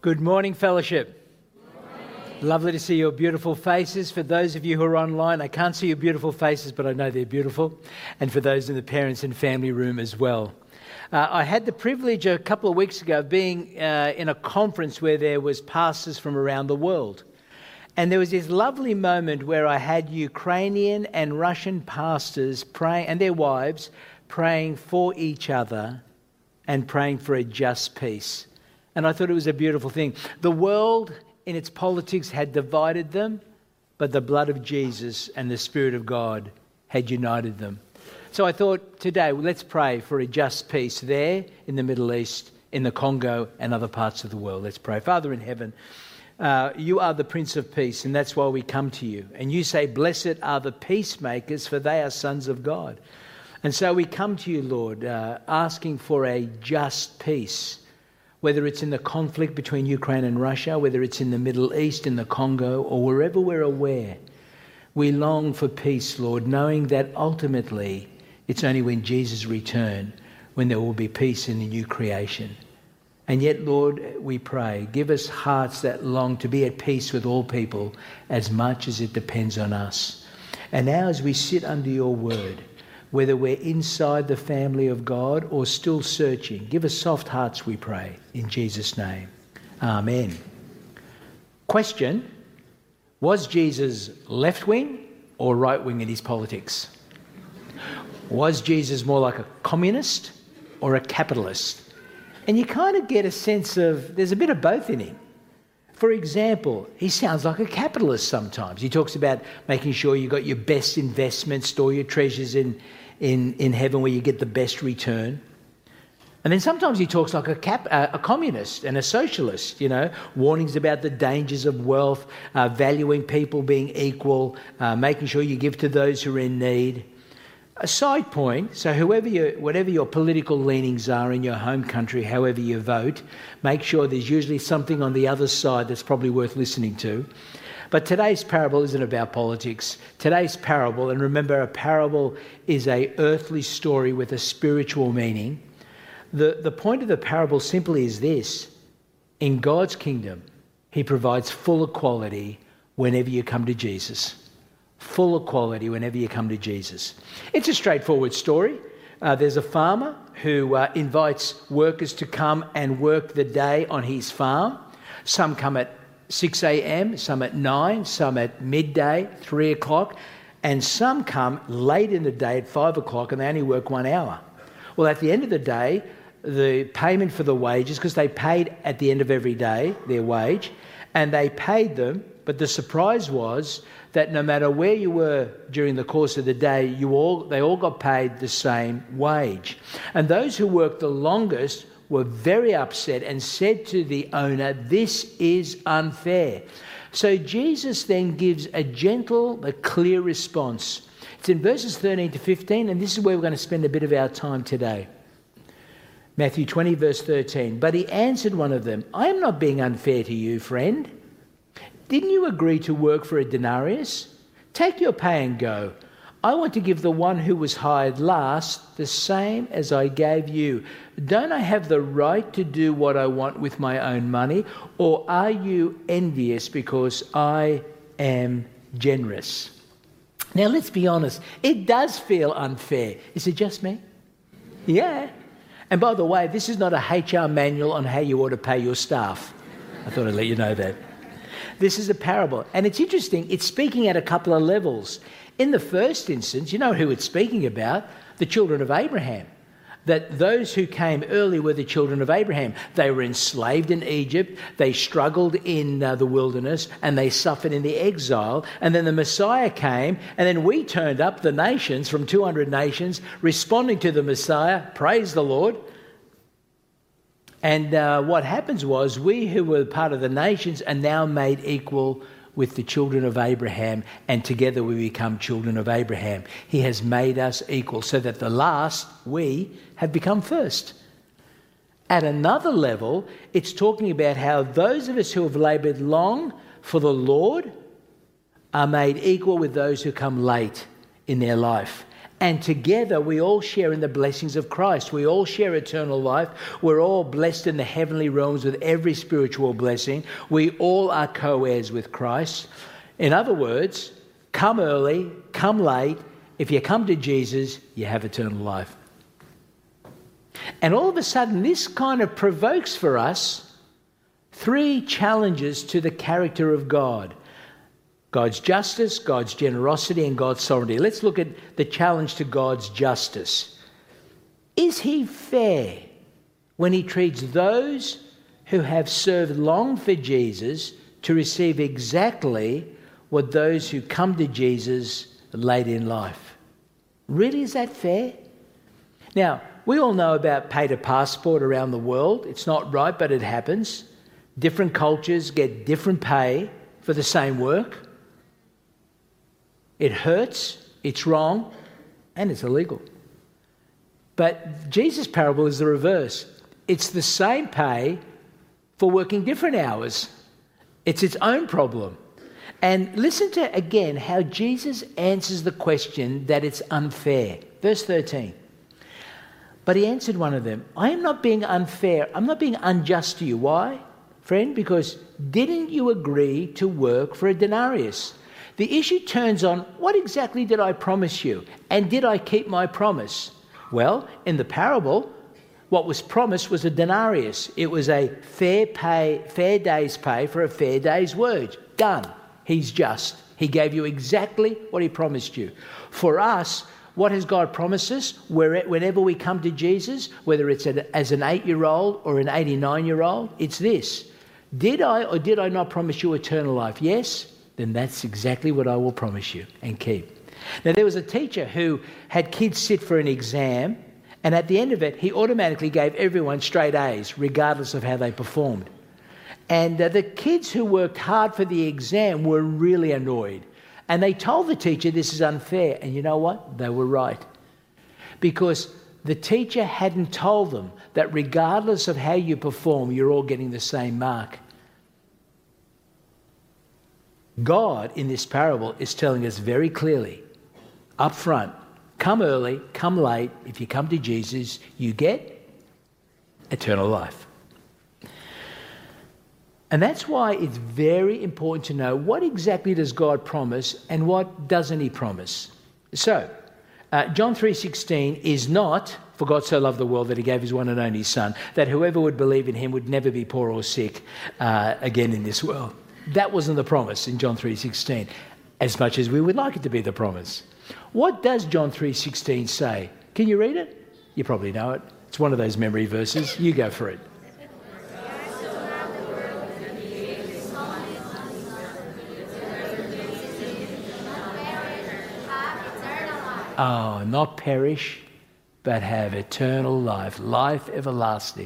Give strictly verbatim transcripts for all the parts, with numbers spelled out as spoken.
Good morning, fellowship. Good morning. Lovely to see your beautiful faces. For those of you who are online, I can't see your beautiful faces, but I know they're beautiful. And for those in the parents and family room as well. Uh, I had the privilege a couple of weeks ago of being uh, in a conference where there was pastors from around the world. And there was this lovely moment where I had Ukrainian and Russian pastors praying, and their wives praying for each other and praying for a just peace. And I thought it was a beautiful thing. The world in its politics had divided them, but the blood of Jesus and the Spirit of God had united them. So I thought today, well, let's pray for a just peace there in the Middle East, in the Congo and other parts of the world. Let's pray. Father in heaven, uh, you are the Prince of Peace, and that's why we come to you. And you say, blessed are the peacemakers, for they are sons of God. And so we come to you, Lord, uh, asking for a just peace, whether it's in the conflict between Ukraine and Russia, whether it's in the Middle East, in the Congo, or wherever we're aware. We long for peace, Lord, knowing that ultimately it's only when Jesus returns when there will be peace in the new creation. And yet, Lord, we pray, give us hearts that long to be at peace with all people as much as it depends on us. And now as we sit under your word, whether we're inside the family of God or still searching, give us soft hearts, we pray, in Jesus' name. Amen. Question, was Jesus left-wing or right-wing in his politics? Was Jesus more like a communist or a capitalist? And you kind of get a sense of, there's a bit of both in him. For example, he sounds like a capitalist sometimes. He talks about making sure you got your best investments, store your treasures in In, in heaven where you get the best return. And then sometimes he talks like a, cap, uh, a communist and a socialist, you know, warnings about the dangers of wealth, uh, valuing people being equal, uh, making sure you give to those who are in need. A side point, so whoever you, whatever your political leanings are in your home country, however you vote, make sure there's usually something on the other side that's probably worth listening to. But today's parable isn't about politics. Today's parable, and remember, a parable is a earthly story with a spiritual meaning. The, the point of the parable simply is this. In God's kingdom, he provides full equality whenever you come to Jesus. Full equality whenever you come to Jesus. It's a straightforward story. Uh, there's a farmer who uh, invites workers to come and work the day on his farm. Some come at six a.m, some at nine, some at midday, three o'clock, and some come late in the day at five o'clock and they only work one hour. Well, at the end of the day, the payment for the wages, because they paid at the end of every day their wage, and they paid them, but the surprise was that no matter where you were during the course of the day, you all they all got paid the same wage. And those who worked the longest were very upset and said to the owner, this is unfair. So Jesus then gives a gentle but clear response. It's in verses thirteen to fifteen, and this is where we're going to spend a bit of our time today. Matthew twenty, verse thirteen. But he answered one of them, I am not being unfair to you, friend. Didn't you agree to work for a denarius? Take your pay and go. I want to give the one who was hired last the same as I gave you. Don't I have the right to do what I want with my own money? Or are you envious because I am generous? Now, let's be honest. It does feel unfair. Is it just me? Yeah. And by the way, this is not a H R manual on how you ought to pay your staff. I thought I'd let you know that. This is a parable. And it's interesting. It's speaking at a couple of levels. In the first instance, you know who it's speaking about? The children of Abraham. That those who came early were the children of Abraham. They were enslaved in Egypt, they struggled in uh, the wilderness, and they suffered in the exile. And then the Messiah came, and then we turned up, the nations, from two hundred nations, responding to the Messiah. Praise the Lord. And uh, what happens was, we who were part of the nations are now made equal with the children of Abraham, and together we become children of Abraham. He has made us equal so that the last, we, have become first. At another level, it's talking about how those of us who have laboured long for the Lord are made equal with those who come late in their life. And together we all share in the blessings of Christ. We all share eternal life. We're all blessed in the heavenly realms with every spiritual blessing. We all are co-heirs with Christ. In other words, come early, come late. If you come to Jesus, you have eternal life. And all of a sudden, this kind of provokes for us three challenges to the character of God. God's justice, God's generosity, and God's sovereignty. Let's look at the challenge to God's justice. Is he fair when he treats those who have served long for Jesus to receive exactly what those who come to Jesus late in life? Really, is that fair? Now, we all know about pay to passport around the world. It's not right, but it happens. Different cultures get different pay for the same work. It hurts, it's wrong, and it's illegal. But Jesus' parable is the reverse. It's the same pay for working different hours. It's its own problem. And listen to, again, how Jesus answers the question that it's unfair. Verse thirteen. But he answered one of them, I am not being unfair. I'm not being unjust to you. Why, friend? Because didn't you agree to work for a denarius? The issue turns on, what exactly did I promise you? And did I keep my promise? Well, in the parable, what was promised was a denarius. It was a fair pay, fair day's pay for a fair day's wage. Done. He's just. He gave you exactly what he promised you. For us, what has God promised us? Whenever we come to Jesus, whether it's as an eight-year-old or an eighty-nine-year-old, it's this. Did I or did I not promise you eternal life? Yes? Then that's exactly what I will promise you and keep. Now, there was a teacher who had kids sit for an exam, and at the end of it, he automatically gave everyone straight A's, regardless of how they performed. And uh, the kids who worked hard for the exam were really annoyed. And they told the teacher this is unfair. And you know what? They were right. Because the teacher hadn't told them that regardless of how you perform, you're all getting the same mark. God, in this parable, is telling us very clearly, up front, come early, come late. If you come to Jesus, you get eternal life. And that's why it's very important to know what exactly does God promise and what doesn't he promise. So, uh, John three sixteen is not, for God so loved the world that he gave his one and only Son, that whoever would believe in him would never be poor or sick uh, again in this world. That wasn't the promise in John three sixteen, as much as we would like it to be the promise. What does John three sixteen say? Can you read it? You probably know it. It's one of those memory verses. You go for it. Oh, not perish, but have eternal life, life everlasting.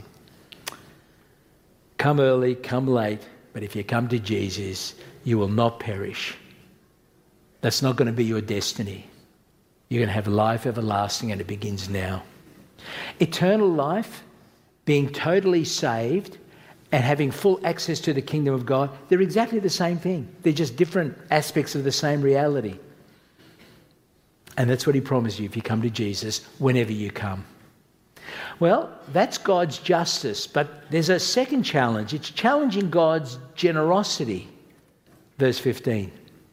Come early, come late, but if you come to Jesus, you will not perish. That's not going to be your destiny. You're going to have life everlasting, and it begins now. Eternal life, being totally saved and having full access to the kingdom of God, they're exactly the same thing. They're just different aspects of the same reality. And that's what he promised you if you come to Jesus, whenever you come. Well, that's God's justice, but there's a second challenge. It's challenging God's generosity. Verse fifteen.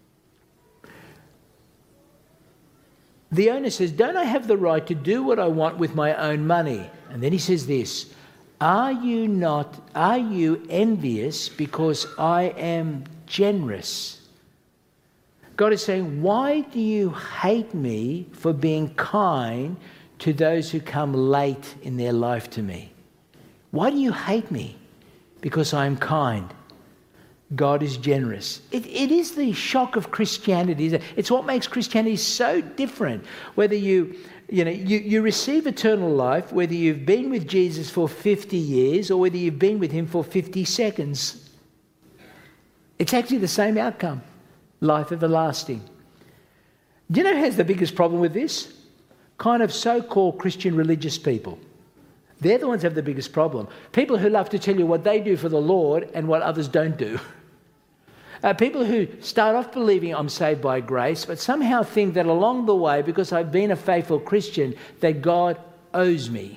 The owner says, don't I have the right to do what I want with my own money? And then he says this, are you not, are you envious because I am generous? God is saying, why do you hate me for being kind to those who come late in their life to me? Why do you hate me? Because I am kind. God is generous. It, it is the shock of Christianity. It's what makes Christianity so different. Whether you, you know, you, you receive eternal life, whether you've been with Jesus for fifty years or whether you've been with him for fifty seconds. It's actually the same outcome. Life everlasting. Do you know who has the biggest problem with this? Kind of so-called Christian religious people. They're the ones who have the biggest problem. People who love to tell you what they do for the Lord and what others don't do. Uh, people who start off believing I'm saved by grace, but somehow think that along the way, because I've been a faithful Christian, that God owes me.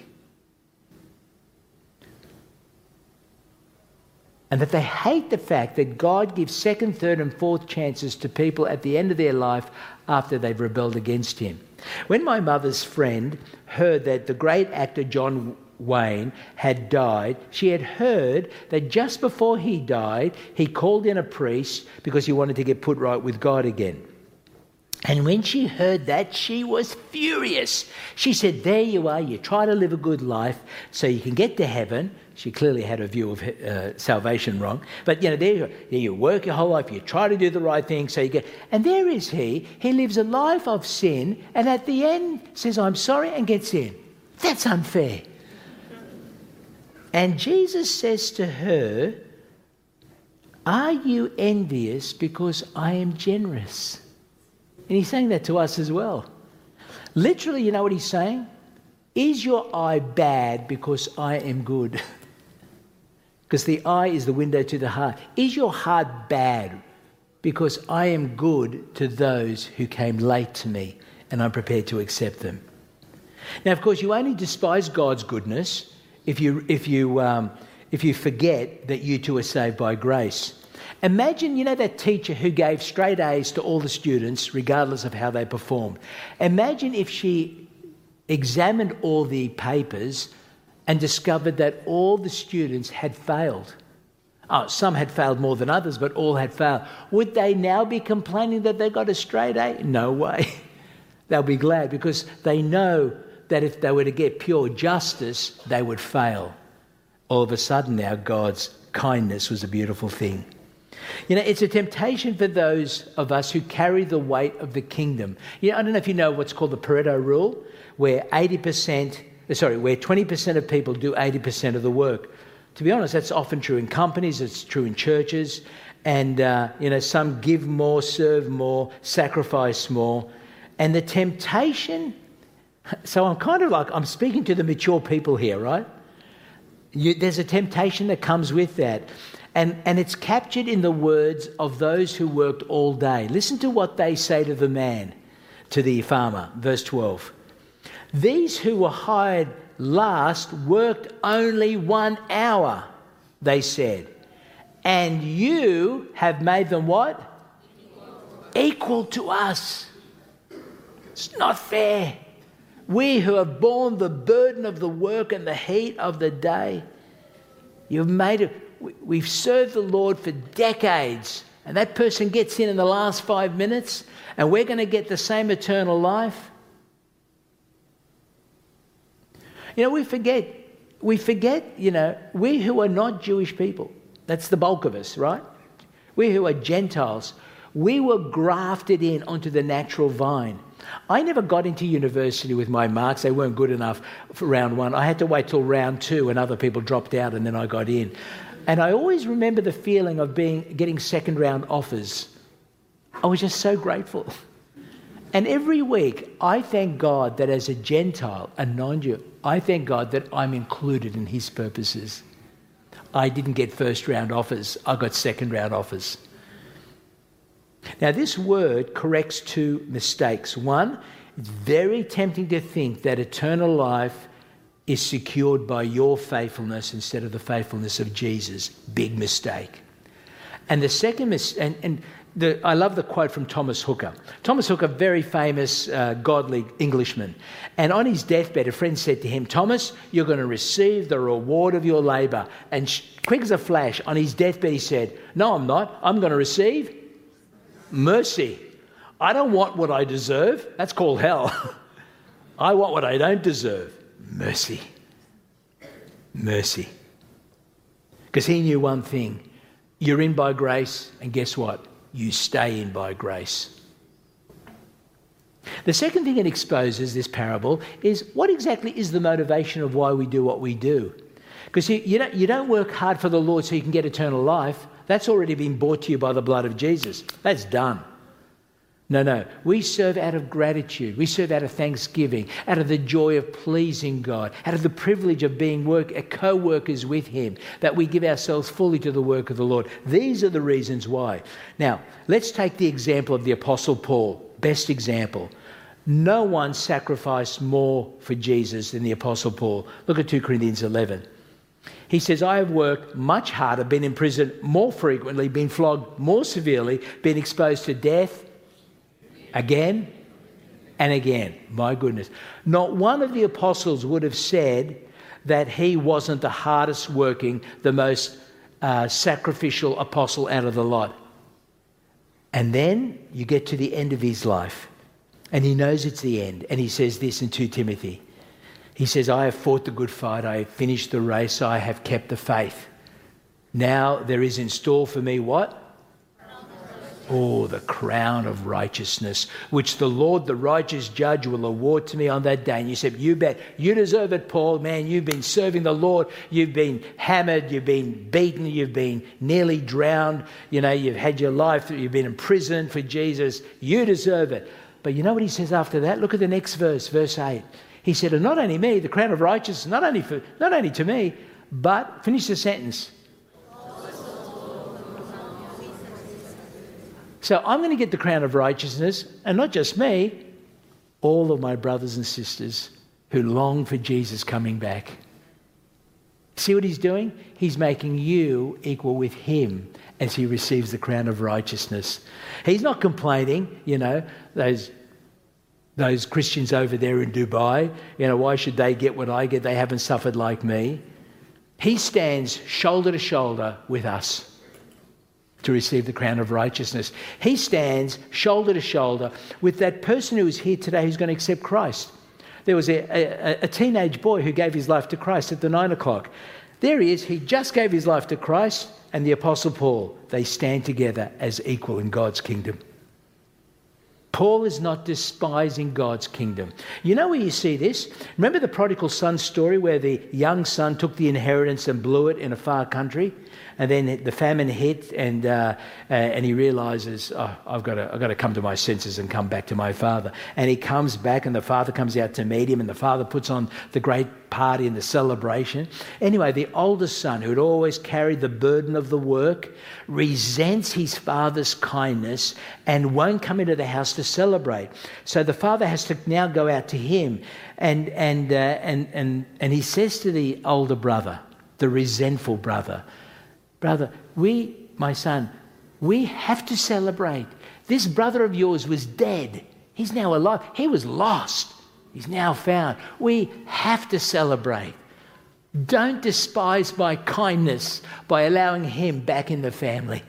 And that they hate the fact that God gives second, third and fourth chances to people at the end of their life after they've rebelled against him. When my mother's friend heard that the great actor John Wayne had died, she had heard that just before he died, he called in a priest because he wanted to get put right with God again. And when she heard that, she was furious. She said, there you are, you try to live a good life so you can get to heaven. She clearly had a view of uh, salvation wrong. But, you know, there you, you work your whole life, you try to do the right thing so you get... And there is he, he lives a life of sin and at the end says, I'm sorry, and gets in. That's unfair. And Jesus says to her, are you envious because I am generous? And he's saying that to us as well. Literally, you know what he's saying? Is your eye bad because I am good? Because the eye is the window to the heart. Is your heart bad because I am good to those who came late to me and I'm prepared to accept them? Now, of course, you only despise God's goodness if you, if you, um, if you forget that you too are saved by grace. Imagine, you know, that teacher who gave straight A's to all the students, regardless of how they performed. Imagine if she examined all the papers and discovered that all the students had failed. Oh, some had failed more than others, but all had failed. Would they now be complaining that they got a straight A? No way. They'll be glad because they know that if they were to get pure justice, they would fail. All of a sudden now, God's kindness was a beautiful thing. You know, it's a temptation for those of us who carry the weight of the kingdom. You know, I don't know if you know what's called the Pareto rule, where eighty percent, sorry, where twenty percent of people do eighty percent of the work. To be honest, that's often true in companies, it's true in churches, and, uh, you know, some give more, serve more, sacrifice more. And the temptation, so I'm kind of like, I'm speaking to the mature people here, right? You, there's a temptation that comes with that. And, and it's captured in the words of those who worked all day. Listen to what they say to the man, to the farmer, verse twelve. These who were hired last worked only one hour, they said. And you have made them what? Equal, Equal to us. It's not fair. We who have borne the burden of the work and the heat of the day, you've made it... We've served the Lord for decades, and that person gets in in the last five minutes, and we're going to get the same eternal life. You know, we forget, we forget, you know, we who are not Jewish people, that's the bulk of us, right? We who are Gentiles, we were grafted in onto the natural vine. I never got into university with my marks. They weren't good enough for round one. I had to wait till round two and other people dropped out and then I got in. And I always remember the feeling of being getting second round offers. I was just so grateful. And every week, I thank God that as a Gentile, a non-Jew, I thank God that I'm included in his purposes. I didn't get first round offers. I got second round offers. Now, this word corrects two mistakes. One, it's very tempting to think that eternal life is secured by your faithfulness instead of the faithfulness of Jesus. Big mistake. And the second mistake, and, and the, I love the quote from Thomas Hooker. Thomas Hooker, very famous, uh, godly Englishman. And on his deathbed, a friend said to him, Thomas, you're going to receive the reward of your labour. And sh- quick as a flash, on his deathbed, he said, no, I'm not. I'm going to receive mercy. I don't want what I deserve. That's called hell. I want what I don't deserve. Mercy. Mercy. Because he knew one thing. You're in by grace, and guess what? You stay in by grace. The second thing it exposes, this parable, is what exactly is the motivation of why we do what we do? Because you, you, don't, you don't work hard for the Lord so you can get eternal life. That's already been bought to you by the blood of Jesus. That's done. No, no. We serve out of gratitude. We serve out of thanksgiving, out of the joy of pleasing God, out of the privilege of being work, co-workers with him, that we give ourselves fully to the work of the Lord. These are the reasons why. Now, let's take the example of the Apostle Paul. Best example. No one sacrificed more for Jesus than the Apostle Paul. Look at two Corinthians eleven. He says, I have worked much harder, been in prison more frequently, been flogged more severely, been exposed to death again and again. My goodness. Not one of the apostles would have said that he wasn't the hardest working, the most uh, sacrificial apostle out of the lot. And then you get to the end of his life and he knows it's the end. And he says this in Second Timothy. He says, I have fought the good fight. I have finished the race. I have kept the faith. Now there is in store for me what? Oh, the crown of righteousness, which the Lord, the righteous judge, will award to me on that day. And you said, you bet, you deserve it, Paul. Man, you've been serving the Lord. You've been hammered. You've been beaten. You've been nearly drowned. You know, you've had your life. You've been in prison for Jesus. You deserve it. But you know what he says after that? Look at the next verse, verse eight. He said, and not only me, the crown of righteousness, not only for, not only to me, but, finish the sentence. So I'm going to get the crown of righteousness, and not just me, all of my brothers and sisters who long for Jesus coming back. See what he's doing? He's making you equal with him as he receives the crown of righteousness. He's not complaining, you know, those those Christians over there in Dubai, you know, why should they get what I get? They haven't suffered like me. He stands shoulder to shoulder with us to receive the crown of righteousness. He stands shoulder to shoulder with that person who is here today who's going to accept Christ. There was a, a, a teenage boy who gave his life to Christ at the nine o'clock. There he is. He just gave his life to Christ, and the Apostle Paul. They stand together as equal in God's kingdom. Paul is not despising God's kingdom. You know where you see this? Remember the prodigal son story where the young son took the inheritance and blew it in a far country? And then the famine hit, and uh, uh, and he realizes, oh, I've got to, I've got to come to my senses and come back to my father. And he comes back, and the father comes out to meet him, and the father puts on the great party and the celebration. Anyway, the oldest son, who had always carried the burden of the work, resents his father's kindness and won't come into the house to celebrate. So the father has to now go out to him, and and uh, and and and he says to the older brother, the resentful brother, brother, we, my son, we have to celebrate. This brother of yours was dead. He's now alive. He was lost. He's now found. We have to celebrate. Don't despise my kindness by allowing him back in the family.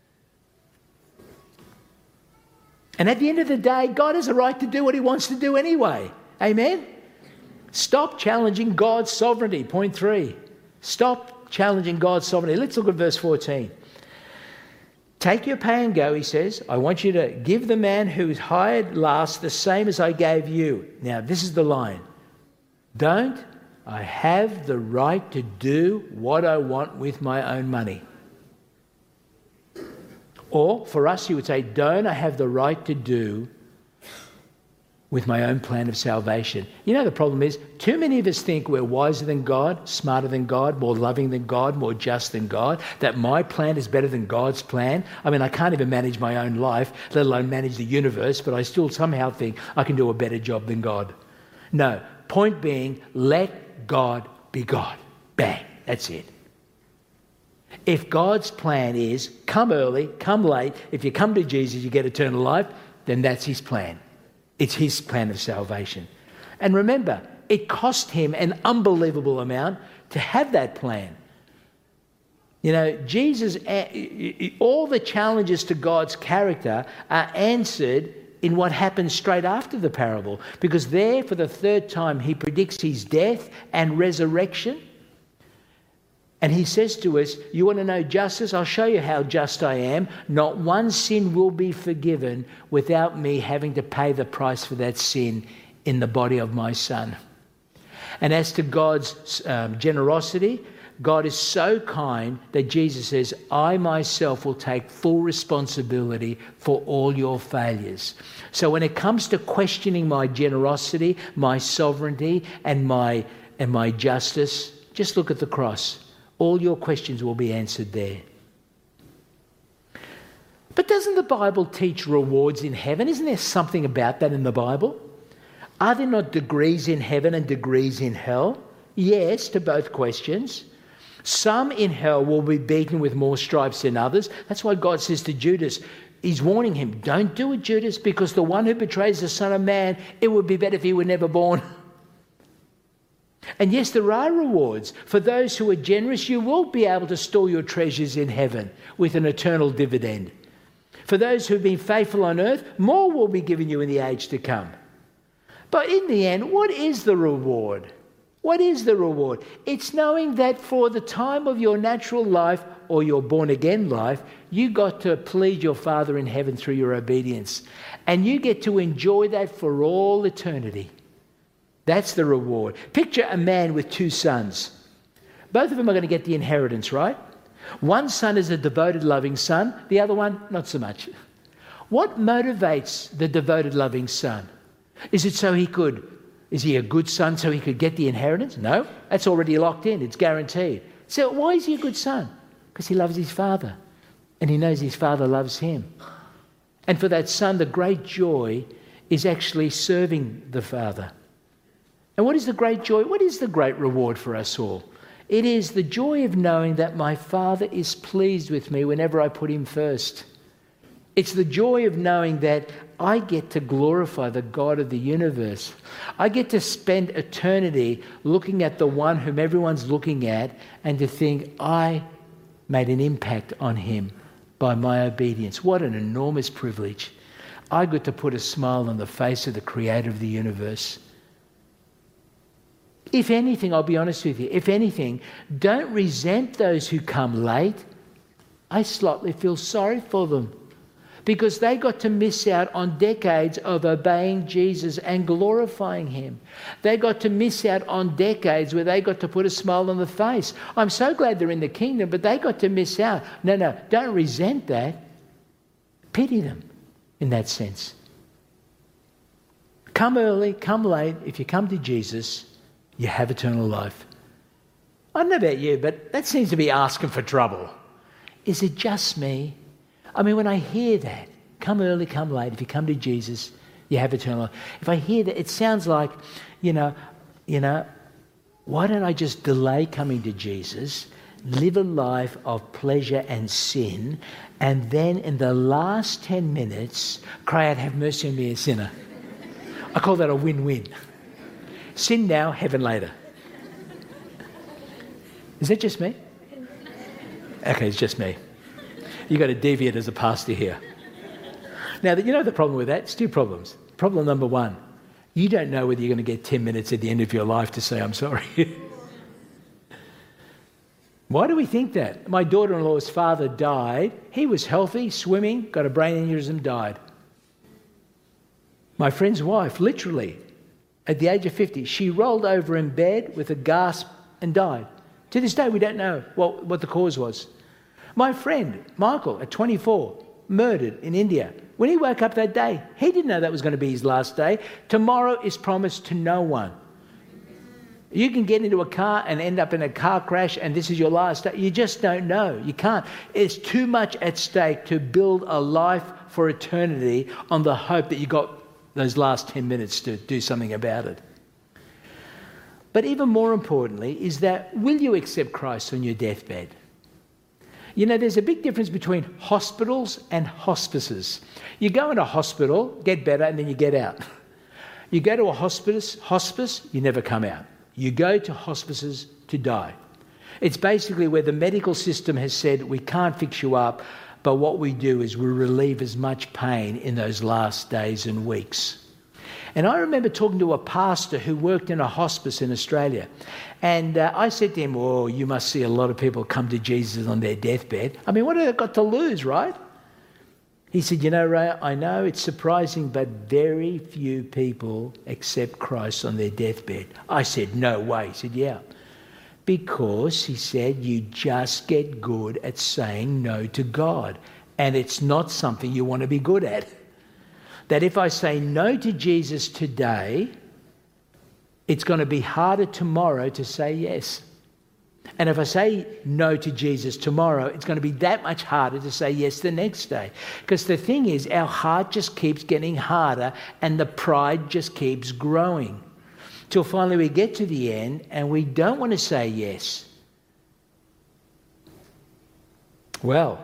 And at the end of the day, God has a right to do what he wants to do anyway. Amen? Stop challenging God's sovereignty. Point three. Stop challenging God's sovereignty. Let's look at verse fourteen. Take your pay and go, he says. I want you to give the man who's hired last the same as I gave you. Now, this is the line. Don't I have the right to do what I want with my own money? Or, for us, you would say, don't I have the right to do with my own plan of salvation? You know, the problem is, too many of us think we're wiser than God, smarter than God, more loving than God, more just than God, that my plan is better than God's plan. I mean, I can't even manage my own life, let alone manage the universe, but I still somehow think I can do a better job than God. No, point being, let God be God. Bang, that's it. If God's plan is come early, come late, if you come to Jesus, you get eternal life, then that's his plan. It's his plan of salvation. And remember, it cost him an unbelievable amount to have that plan. You know, Jesus, all the challenges to God's character are answered in what happens straight after the parable. Because there, for the third time, he predicts his death and resurrection. And he says to us, you want to know justice? I'll show you how just I am. Not one sin will be forgiven without me having to pay the price for that sin in the body of my son. And as to God's um, generosity, God is so kind that Jesus says, I myself will take full responsibility for all your failures. So when it comes to questioning my generosity, my sovereignty, and my, and my justice, just look at the cross. All your questions will be answered there. But doesn't the Bible teach rewards in heaven? Isn't there something about that in the Bible? Are there not degrees in heaven and degrees in hell? Yes, to both questions. Some in hell will be beaten with more stripes than others. That's why God says to Judas, he's warning him, don't do it, Judas, because the one who betrays the Son of Man, it would be better if he were never born. And yes, there are rewards. For those who are generous, you will be able to store your treasures in heaven with an eternal dividend. For those who have been faithful on earth, more will be given you in the age to come. But in the end, what is the reward? What is the reward? It's knowing that for the time of your natural life or your born-again life, you got to please your Father in heaven through your obedience. And you get to enjoy that for all eternity. That's the reward. Picture a man with two sons. Both of them are going to get the inheritance, right? One son is a devoted, loving son. The other one, not so much. What motivates the devoted, loving son? Is it so he could... Is he a good son so he could get the inheritance? No, that's already locked in. It's guaranteed. So why is he a good son? Because he loves his father and he knows his father loves him. And for that son, the great joy is actually serving the father. And what is the great joy? What is the great reward for us all? It is the joy of knowing that my Father is pleased with me whenever I put him first. It's the joy of knowing that I get to glorify the God of the universe. I get to spend eternity looking at the one whom everyone's looking at and to think, I made an impact on him by my obedience. What an enormous privilege. I got to put a smile on the face of the creator of the universe. If anything, I'll be honest with you, if anything, don't resent those who come late. I slightly feel sorry for them, because they got to miss out on decades of obeying Jesus and glorifying him. They got to miss out on decades where they got to put a smile on the face. I'm so glad they're in the kingdom, but they got to miss out. No, no, don't resent that. Pity them in that sense. Come early, come late. If you come to Jesus, you have eternal life. I don't know about you, but that seems to be asking for trouble. Is it just me? I mean, when I hear that, come early, come late, if you come to Jesus, you have eternal life. If I hear that, it sounds like, you know, you know, why don't I just delay coming to Jesus, live a life of pleasure and sin, and then in the last ten minutes, cry out, have mercy on me, a sinner. I call that a win-win. Sin now, heaven later. Is that just me? Okay, it's just me. You've got to deviate as a pastor here. Now, you know the problem with that? It's two problems. Problem number one, you don't know whether you're going to get ten minutes at the end of your life to say, I'm sorry. Why do we think that? My daughter-in-law's father died. He was healthy, swimming, got a brain aneurysm, died. My friend's wife, literally, at the age of fifty, she rolled over in bed with a gasp and died. To this day, we don't know what, what the cause was. My friend, Michael, at twenty-four, murdered in India. When he woke up that day, he didn't know that was going to be his last day. Tomorrow is promised to no one. You can get into a car and end up in a car crash and this is your last day. You just don't know. You can't. It's too much at stake to build a life for eternity on the hope that you got those last ten minutes to do something about it. But even more importantly is that, will you accept Christ on your deathbed? You know, there's a big difference between hospitals and hospices. You go in a hospital, get better, and then you get out. You go to a hospice, hospice, you never come out. You go to hospices to die. It's basically where the medical system has said, we can't fix you up, but what we do is we relieve as much pain in those last days and weeks. And I remember talking to a pastor who worked in a hospice in Australia. And uh, I said to him, oh, you must see a lot of people come to Jesus on their deathbed. I mean, what have they got to lose, right? He said, you know, Ray, I know it's surprising, but very few people accept Christ on their deathbed. I said, no way. He said, yeah. Because, he said, you just get good at saying no to God. And it's not something you want to be good at. That if I say no to Jesus today, it's going to be harder tomorrow to say yes. And if I say no to Jesus tomorrow, it's going to be that much harder to say yes the next day. Because the thing is, our heart just keeps getting harder and the pride just keeps growing. Till finally we get to the end and we don't want to say yes. Well,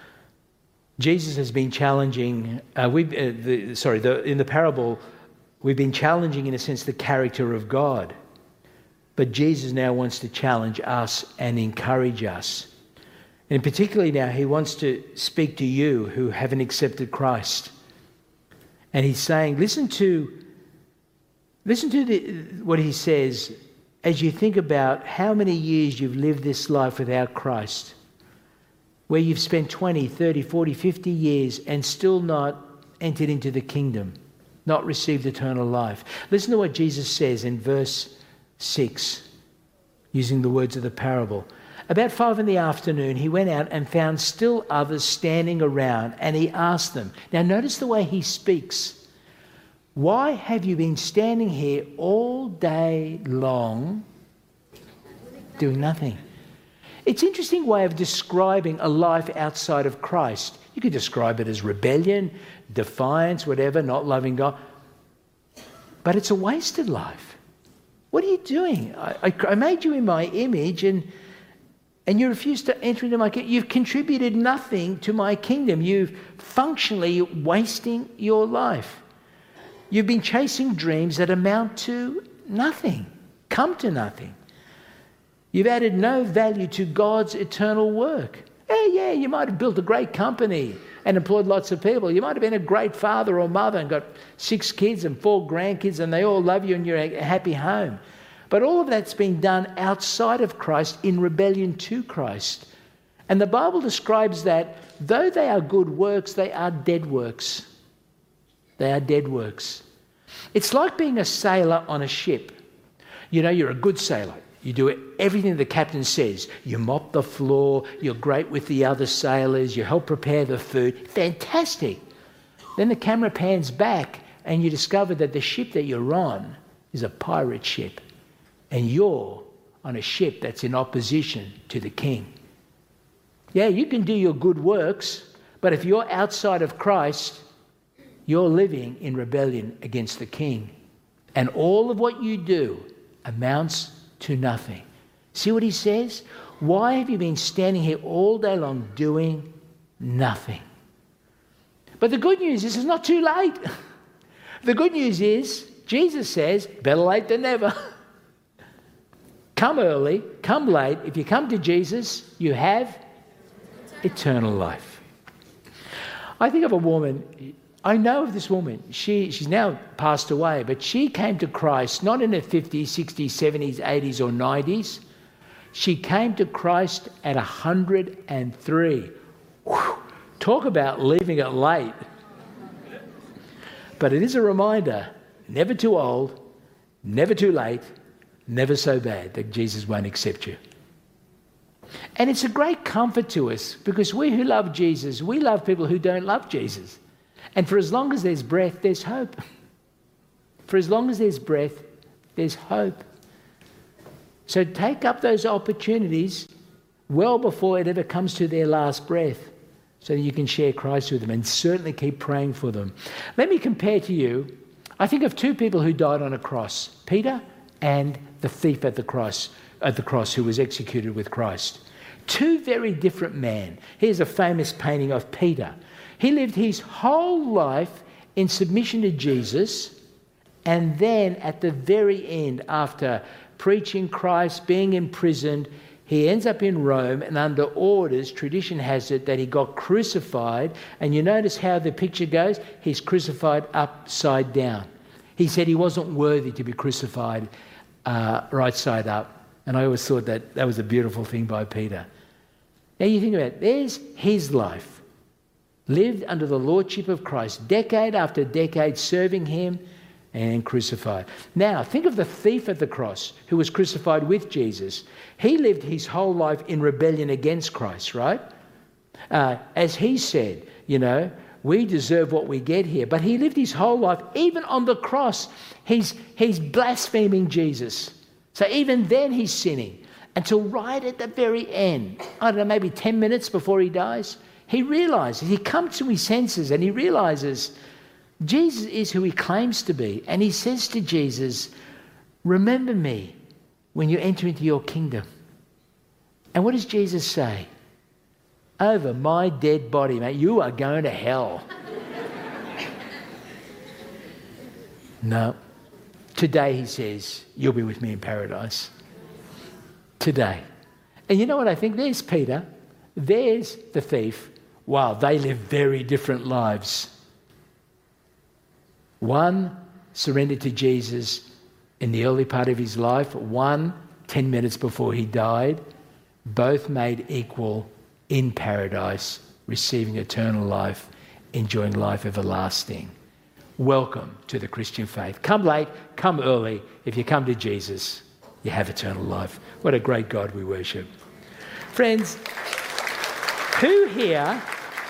Jesus has been challenging, uh, we, uh, the, sorry, the, in the parable, we've been challenging, in a sense, the character of God. But Jesus now wants to challenge us and encourage us. And particularly now, he wants to speak to you who haven't accepted Christ. And he's saying, listen to, listen to the, what he says as you think about how many years you've lived this life without Christ, where you've spent twenty, thirty, forty, fifty years and still not entered into the kingdom, not received eternal life. Listen to what Jesus says in verse six, using the words of the parable. About five in the afternoon, he went out and found still others standing around, and he asked them. Now notice the way he speaks. Why have you been standing here all day long doing nothing? It's an interesting way of describing a life outside of Christ. You could describe it as rebellion, defiance, whatever, not loving God. But it's a wasted life. What are you doing? I, I, I made you in my image and, and you refuse to enter into my kingdom. You've contributed nothing to my kingdom. You've functionally wasting your life. You've been chasing dreams that amount to nothing, come to nothing. You've added no value to God's eternal work. Yeah, yeah, you might have built a great company and employed lots of people. You might have been a great father or mother and got six kids and four grandkids and they all love you and you're a happy home. But all of that's been done outside of Christ in rebellion to Christ. And the Bible describes that though they are good works, they are dead works. They are dead works. It's like being a sailor on a ship. You know, you're a good sailor. You do everything the captain says. You mop the floor, you're great with the other sailors, you help prepare the food. Fantastic. Then the camera pans back and you discover that the ship that you're on is a pirate ship. And you're on a ship that's in opposition to the king. Yeah, you can do your good works, but if you're outside of Christ, you're living in rebellion against the king. And all of what you do amounts to nothing. See what he says? Why have you been standing here all day long doing nothing? But the good news is it's not too late. The good news is Jesus says, better late than never. Come early, come late. If you come to Jesus, you have eternal life. I think of a woman, I know of this woman. She, she's now passed away, but she came to Christ not in her fifties, sixties, seventies, eighties or nineties. She came to Christ at one hundred three. Whew, talk about leaving it late. But it is a reminder, never too old, never too late, never so bad that Jesus won't accept you. And it's a great comfort to us because we who love Jesus, we love people who don't love Jesus. And for as long as there's breath, there's hope. For as long as there's breath, there's hope. So take up those opportunities well before it ever comes to their last breath so that you can share Christ with them, and certainly keep praying for them. Let me compare to you, I think of two people who died on a cross, Peter and the thief at the cross, at the cross who was executed with Christ. Two very different men. Here's a famous painting of Peter. He lived his whole life in submission to Jesus, and then at the very end, after preaching Christ, being imprisoned, he ends up in Rome, and under orders, tradition has it that he got crucified, and you notice how the picture goes? He's crucified upside down. He said he wasn't worthy to be crucified uh, right side up, and I always thought that that was a beautiful thing by Peter. Now you think about it, there's his life. Lived under the lordship of Christ, decade after decade serving him, and crucified. Now, think of the thief at the cross who was crucified with Jesus. He lived his whole life in rebellion against Christ, right? Uh, as he said, you know, we deserve what we get here. But he lived his whole life, even on the cross, he's, he's blaspheming Jesus. So even then he's sinning. Until right at the very end, I don't know, maybe ten minutes before he dies, he realizes, he comes to his senses and he realizes Jesus is who he claims to be. And he says to Jesus, remember me when you enter into your kingdom. And what does Jesus say? Over my dead body, mate, you are going to hell. No. Today, he says, you'll be with me in paradise. Today. And you know what I think? There's Peter. There's the thief. Wow, they live very different lives. One surrendered to Jesus in the early part of his life. One, ten minutes before he died. Both made equal in paradise, receiving eternal life, enjoying life everlasting. Welcome to the Christian faith. Come late, come early. If you come to Jesus, you have eternal life. What a great God we worship. Friends, who here,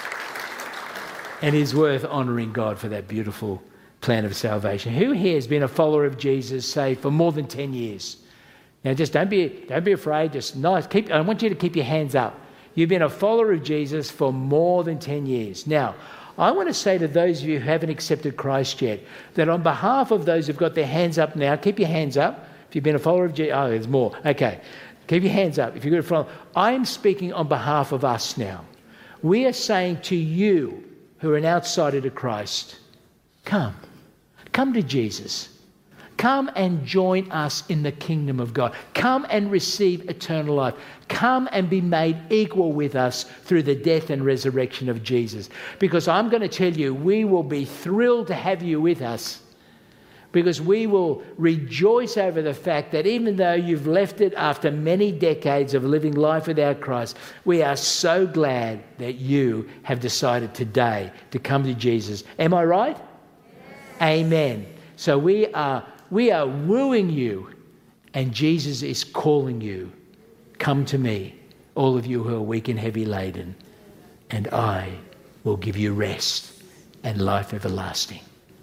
and is worth honouring God for that beautiful plan of salvation, who here has been a follower of Jesus, say, for more than ten years? Now, just don't be, don't be afraid. Just nice. Keep, I want you to keep your hands up. You've been a follower of Jesus for more than ten years. Now, I want to say to those of you who haven't accepted Christ yet, that on behalf of those who've got their hands up now, keep your hands up. If you've been a follower of Jesus, oh, there's more. Okay. Keep your hands up. If you're going to follow, I am speaking on behalf of us now. We are saying to you who are an outsider to Christ, come. Come to Jesus. Come and join us in the kingdom of God. Come and receive eternal life. Come and be made equal with us through the death and resurrection of Jesus. Because I'm going to tell you, we will be thrilled to have you with us. Because we will rejoice over the fact that even though you've left it after many decades of living life without Christ, we are so glad that you have decided today to come to Jesus. Am I right? Yes. Amen. So we are... We are wooing you, and Jesus is calling you. Come to me, all of you who are weak and heavy laden, and I will give you rest and life everlasting.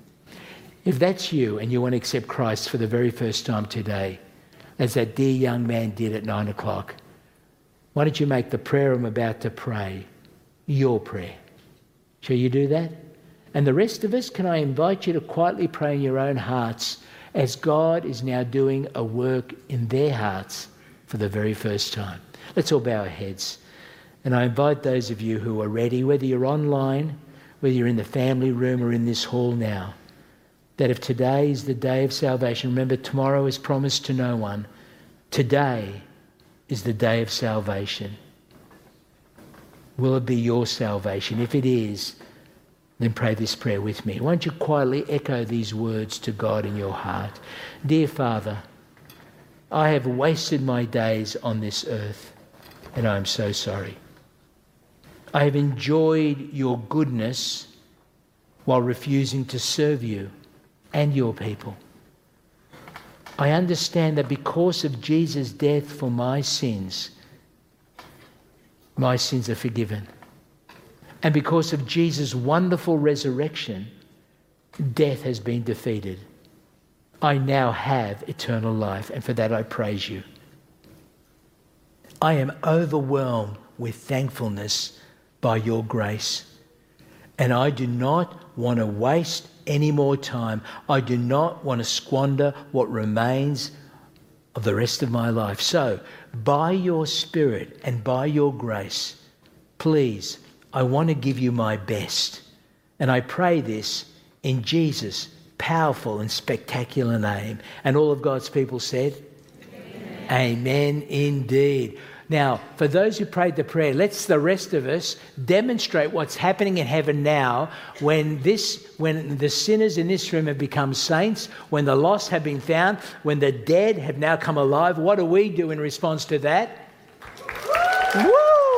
If that's you and you want to accept Christ for the very first time today, as that dear young man did at nine o'clock, why don't you make the prayer I'm about to pray your prayer? Shall you do that? And the rest of us, can I invite you to quietly pray in your own hearts as God is now doing a work in their hearts for the very first time. Let's all bow our heads. And I invite those of you who are ready, whether you're online, whether you're in the family room or in this hall now, that if today is the day of salvation, remember tomorrow is promised to no one. Today is the day of salvation. Will it be your salvation? If it is, then pray this prayer with me. Won't you quietly echo these words to God in your heart? Dear Father, I have wasted my days on this earth, and I am so sorry. I have enjoyed your goodness while refusing to serve you and your people. I understand that because of Jesus' death for my sins, my sins are forgiven. And because of Jesus' wonderful resurrection, death has been defeated. I now have eternal life, and for that I praise you. I am overwhelmed with thankfulness by your grace, and I do not want to waste any more time. I do not want to squander what remains of the rest of my life. So, by your Spirit and by your grace, please, I want to give you my best. And I pray this in Jesus' powerful and spectacular name. And all of God's people said, Amen, Amen indeed. Now, for those who prayed the prayer, let's the rest of us demonstrate what's happening in heaven now when this, when the sinners in this room have become saints, when the lost have been found, when the dead have now come alive. What do we do in response to that? Woo!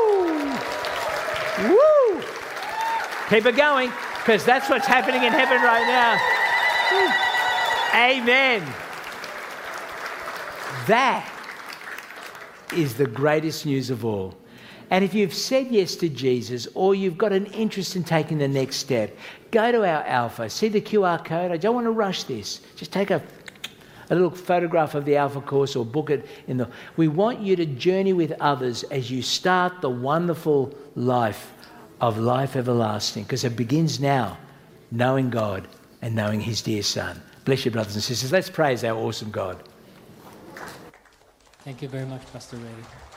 Woo! Keep it going, because that's what's happening in heaven right now. Woo. Amen. That is the greatest news of all. And if you've said yes to Jesus, or you've got an interest in taking the next step, go to our Alpha. See the Q R code? I don't want to rush this. Just take a, a little photograph of the Alpha course or book it in the... We want you to journey with others as you start the wonderful life of life everlasting, because it begins now, knowing God and knowing his dear Son. Bless you, brothers and sisters. Let's praise our awesome God. Thank you very much, Pastor Ray.